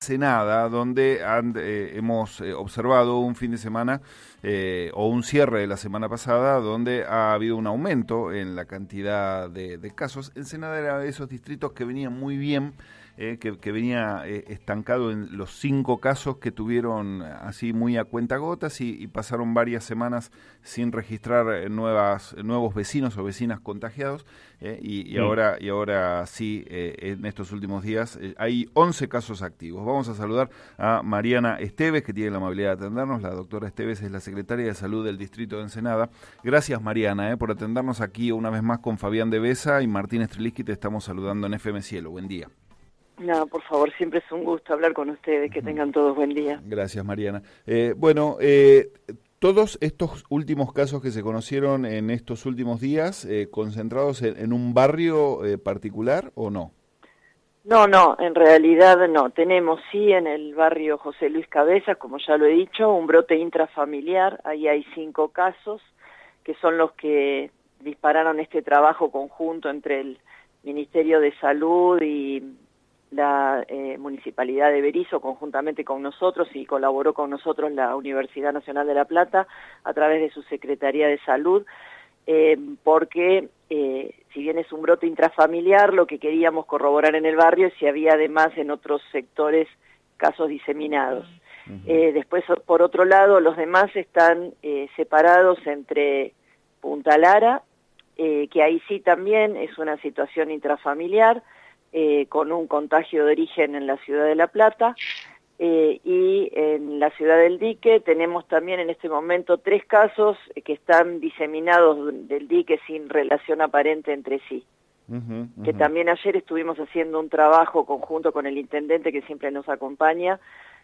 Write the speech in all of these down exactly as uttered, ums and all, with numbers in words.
Ensenada, donde han, eh, hemos eh, observado un fin de semana eh, o un cierre de la semana pasada donde ha habido un aumento en la cantidad de, de casos. Ensenada era de esos distritos que venían muy bien, eh, que, que venía eh, estancado en los cinco casos que tuvieron así muy a cuentagotas y, y pasaron varias semanas sin registrar eh, nuevas, nuevos vecinos o vecinas contagiados. Eh, y, y, Mm. ahora, y ahora sí, eh, en estos últimos días eh, hay once casos activos. Vamos a saludar a Mariana Esteves, que tiene la amabilidad de atendernos. La doctora Esteves es la secretaria de Salud del Distrito de Ensenada. Gracias, Mariana, eh, por atendernos aquí una vez más con Fabián de Besa y Martín Streliski. Te estamos saludando en F M Cielo. Buen día. No, por favor, siempre es un gusto hablar con ustedes. Que tengan todos buen día. Gracias, Mariana. Eh, bueno, eh, todos estos últimos casos que se conocieron en estos últimos días, eh, concentrados en, en un barrio eh, particular, ¿o no? No, no, en realidad no. Tenemos sí en el barrio José Luis Cabezas, como ya lo he dicho, un brote intrafamiliar. Ahí hay cinco casos que son los que dispararon este trabajo conjunto entre el Ministerio de Salud y la eh, Municipalidad de Berisso, conjuntamente con nosotros, y colaboró con nosotros la Universidad Nacional de La Plata a través de su Secretaría de Salud, eh, porque eh, si bien es un brote intrafamiliar, lo que queríamos corroborar en el barrio es si había además en otros sectores casos diseminados. Uh-huh. eh, después, por otro lado, los demás están eh, separados entre Punta Lara, eh, que ahí sí también es una situación intrafamiliar, Eh, con un contagio de origen en la ciudad de La Plata, eh, y en la ciudad del Dique tenemos también en este momento tres casos que están diseminados del Dique sin relación aparente entre sí. Uh-huh, uh-huh. Que también ayer estuvimos haciendo un trabajo conjunto con el intendente que siempre nos acompaña,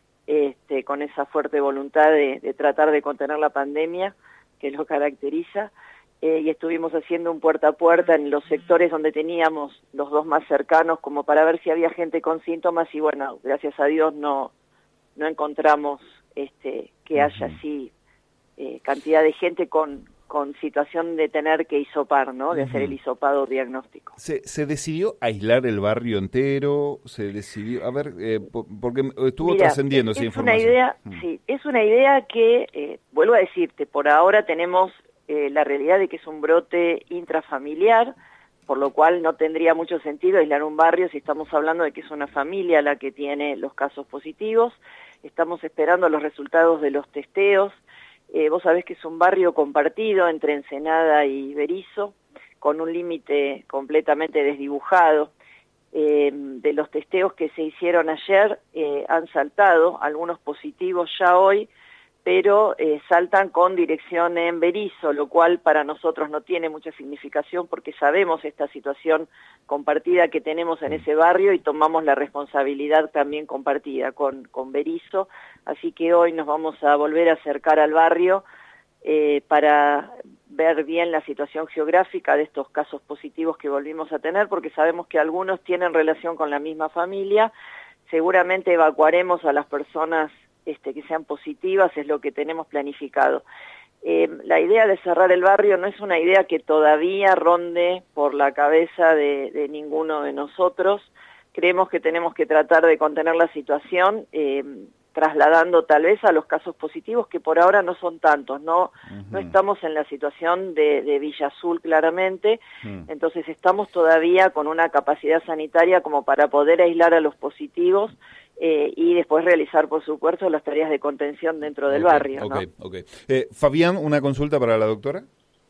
este, con esa fuerte voluntad de, de tratar de contener la pandemia que lo caracteriza. Eh, y estuvimos haciendo un puerta a puerta en los sectores donde teníamos los dos más cercanos como para ver si había gente con síntomas y bueno, gracias a Dios no, no encontramos este, que haya así eh, cantidad de gente con, con situación de tener que hisopar, ¿no? De hacer el hisopado diagnóstico. ¿Se, se decidió aislar el barrio entero? ¿Se decidió? A ver, eh, porque estuvo Mira, trascendiendo esa es información. Una idea, mm. Sí, es una idea que, eh, vuelvo a decirte, por ahora tenemos Eh, la realidad de que es un brote intrafamiliar, por lo cual no tendría mucho sentido aislar un barrio si estamos hablando de que es una familia la que tiene los casos positivos. Estamos esperando los resultados de los testeos. Eh, vos sabés que es un barrio compartido entre Ensenada y Berisso, con un límite completamente desdibujado. Eh, de los testeos que se hicieron ayer, eh, han saltado algunos positivos ya hoy, pero eh, saltan con dirección en Berisso, lo cual para nosotros no tiene mucha significación porque sabemos esta situación compartida que tenemos en ese barrio y tomamos la responsabilidad también compartida con, con Berisso, así que hoy nos vamos a volver a acercar al barrio eh, para ver bien la situación geográfica de estos casos positivos que volvimos a tener, porque sabemos que algunos tienen relación con la misma familia. Seguramente evacuaremos a las personas Este, que sean positivas, es lo que tenemos planificado. Eh, la idea de cerrar el barrio no es una idea que todavía ronde por la cabeza de, de ninguno de nosotros. Creemos que tenemos que tratar de contener la situación, eh, trasladando tal vez a los casos positivos, que por ahora no son tantos, no, uh-huh. no estamos en la situación de, de Villa Azul claramente, uh-huh. entonces estamos todavía con una capacidad sanitaria como para poder aislar a los positivos, Eh, y después realizar, por supuesto, las tareas de contención dentro del okay, barrio, ¿no? Okay, okay. Eh, Fabián, ¿una consulta para la doctora?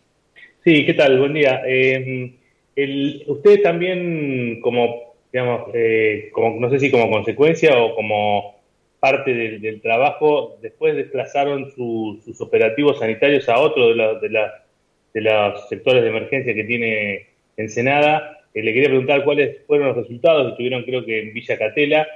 Sí, ¿qué tal? Buen día. Eh, el, usted también, como, digamos, eh, como, no sé si como consecuencia o como parte del, del trabajo, después desplazaron su, sus operativos sanitarios a otro de, la, de, la, de los sectores de emergencia que tiene Ensenada. Eh, le quería preguntar cuáles fueron los resultados, estuvieron creo que en Villa Catela,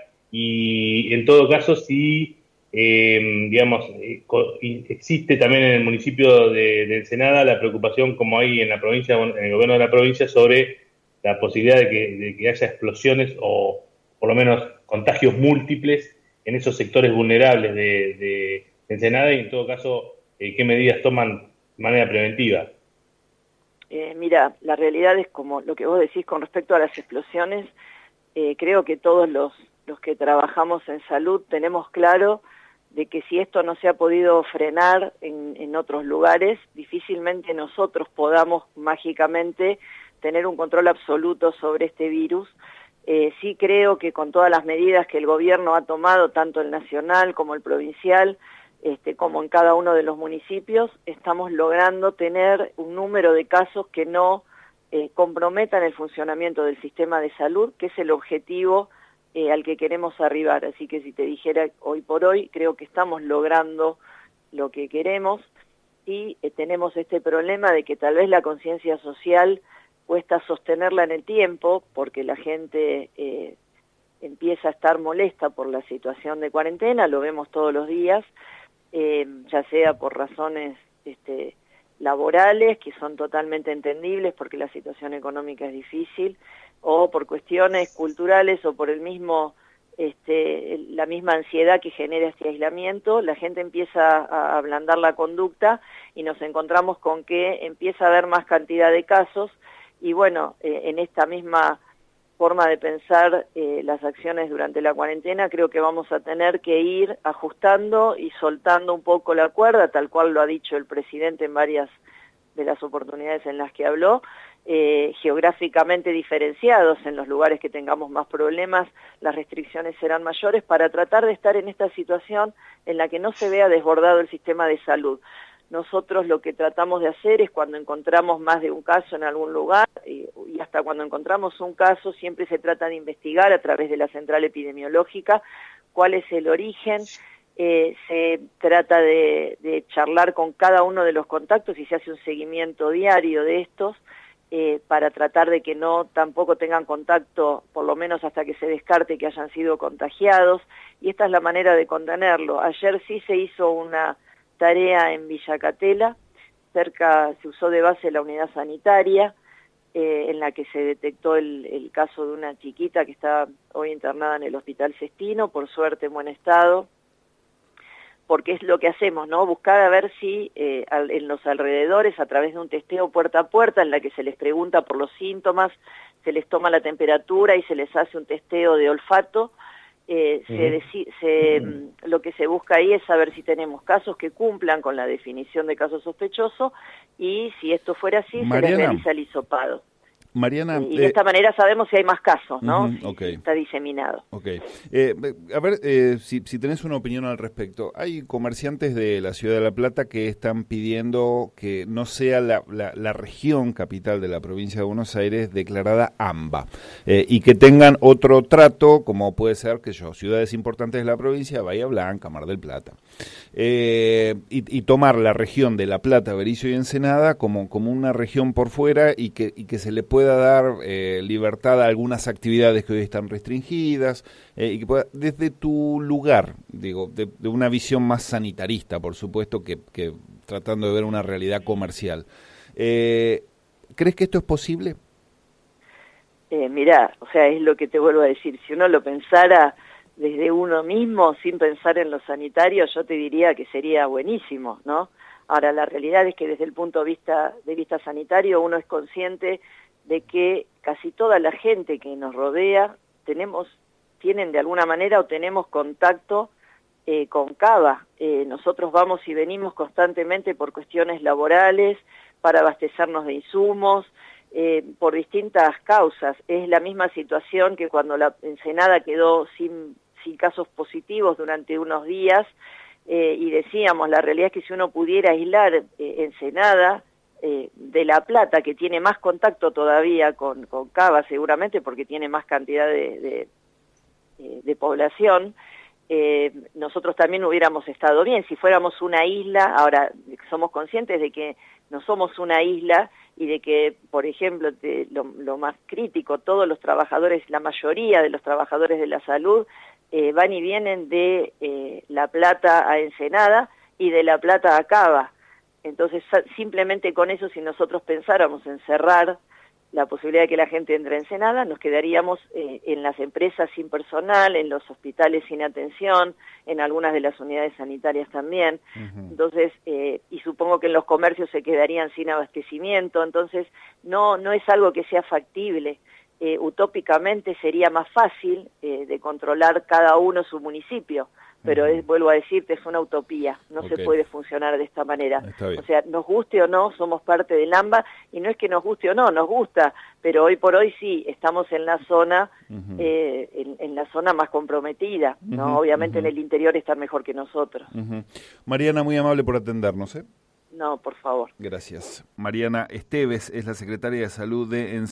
y en todo caso si, eh, digamos, eh, existe también en el municipio de, de Ensenada la preocupación, como hay en la provincia, en el gobierno de la provincia, sobre la posibilidad de que, de que haya explosiones o por lo menos contagios múltiples en esos sectores vulnerables de, de Ensenada, y en todo caso, eh, qué medidas toman de manera preventiva. Eh, mira, la realidad es como lo que vos decís con respecto a las explosiones. Eh, creo que todos los, los que trabajamos en salud tenemos claro de que si esto no se ha podido frenar en, en otros lugares, difícilmente nosotros podamos mágicamente tener un control absoluto sobre este virus. Eh, sí creo que con todas las medidas que el gobierno ha tomado, tanto el nacional como el provincial, este, como en cada uno de los municipios, estamos logrando tener un número de casos que no eh, comprometan el funcionamiento del sistema de salud, que es el objetivo eh, al que queremos arribar. Así que si te dijera hoy por hoy, creo que estamos logrando lo que queremos y eh, tenemos este problema de que tal vez la conciencia social cuesta sostenerla en el tiempo porque la gente eh, empieza a estar molesta por la situación de cuarentena, lo vemos todos los días, eh, ya sea por razones este, laborales, que son totalmente entendibles porque la situación económica es difícil, o por cuestiones culturales o por el mismo este, la misma ansiedad que genera este aislamiento. La gente empieza a ablandar la conducta y nos encontramos con que empieza a haber más cantidad de casos. Y bueno, eh, en esta misma forma de pensar eh, las acciones durante la cuarentena, creo que vamos a tener que ir ajustando y soltando un poco la cuerda, tal cual lo ha dicho el presidente en varias de las oportunidades en las que habló, eh, geográficamente diferenciados. En los lugares que tengamos más problemas, las restricciones serán mayores para tratar de estar en esta situación en la que no se vea desbordado el sistema de salud. Nosotros lo que tratamos de hacer es cuando encontramos más de un caso en algún lugar y, y hasta cuando encontramos un caso siempre se trata de investigar a través de la central epidemiológica cuál es el origen, eh, se trata de, de charlar con cada uno de los contactos y se hace un seguimiento diario de estos eh, para tratar de que no tampoco tengan contacto, por lo menos hasta que se descarte que hayan sido contagiados, y esta es la manera de contenerlo. Ayer sí se hizo una tarea en Villa Catela, cerca se usó de base la unidad sanitaria, eh, en la que se detectó el, el caso de una chiquita que está hoy internada en el Hospital Sestino, por suerte en buen estado, porque es lo que hacemos, ¿no? Buscar a ver si eh, al, en los alrededores, a través de un testeo puerta a puerta, en la que se les pregunta por los síntomas, se les toma la temperatura y se les hace un testeo de olfato. Eh, se deci se, uh-huh. Lo que se busca ahí es saber si tenemos casos que cumplan con la definición de caso sospechoso y si esto fuera así, Mariana, se les realiza el hisopado. Mariana, eh, y de eh, esta manera sabemos si hay más casos, ¿no? Uh-huh, si, okay. si está diseminado. Okay. Eh, a ver, eh, si, si tenés una opinión al respecto. Hay comerciantes de la Ciudad de La Plata que están pidiendo que no sea la, la, la región capital de la provincia de Buenos Aires declarada AMBA eh, y que tengan otro trato, como puede ser, que yo, ciudades importantes de la provincia, Bahía Blanca, Mar del Plata, eh, y, y tomar la región de La Plata, Berisso y Ensenada como, como una región por fuera y que, y que se le pueda pueda dar eh, libertad a algunas actividades que hoy están restringidas eh, y que pueda, desde tu lugar, digo, de, de una visión más sanitarista, por supuesto, que, que tratando de ver una realidad comercial. Eh, ¿Crees que esto es posible? Eh, mirá, o sea, es lo que te vuelvo a decir, si uno lo pensara desde uno mismo, sin pensar en lo sanitario, yo te diría que sería buenísimo, ¿no? Ahora, la realidad es que desde el punto de vista, de vista sanitario uno es consciente de que casi toda la gente que nos rodea tenemos, tienen de alguna manera o tenemos contacto eh, con Cava. Eh, nosotros vamos y venimos constantemente por cuestiones laborales, para abastecernos de insumos, eh, por distintas causas. Es la misma situación que cuando la Ensenada quedó sin, sin casos positivos durante unos días, eh, y decíamos, la realidad es que si uno pudiera aislar eh, Ensenada, Eh, de La Plata, que tiene más contacto todavía con, con Cava, seguramente porque tiene más cantidad de, de, de población, eh, nosotros también hubiéramos estado bien. Si fuéramos una isla, ahora somos conscientes de que no somos una isla y de que, por ejemplo, te, lo, lo más crítico, todos los trabajadores, la mayoría de los trabajadores de la salud eh, van y vienen de eh, La Plata a Ensenada y de La Plata a Cava. Entonces, simplemente con eso, si nosotros pensáramos en cerrar la posibilidad de que la gente entre en Ensenada, nos quedaríamos eh, en las empresas sin personal, en los hospitales sin atención, en algunas de las unidades sanitarias también. Uh-huh. Entonces, eh, y supongo que en los comercios se quedarían sin abastecimiento. Entonces, no, no es algo que sea factible. eh, utópicamente sería más fácil eh, de controlar cada uno su municipio, pero es, vuelvo a decirte, es una utopía, no okay. se puede funcionar de esta manera. O sea, nos guste o no, somos parte del AMBA, y no es que nos guste o no, nos gusta, pero hoy por hoy sí, estamos en la zona, uh-huh. eh, en, en la zona más comprometida, ¿no? Uh-huh. Obviamente uh-huh. en el interior están mejor que nosotros. Uh-huh. Mariana, muy amable por atendernos, ¿eh? No, por favor. Gracias. Mariana Esteves es la secretaria de Salud de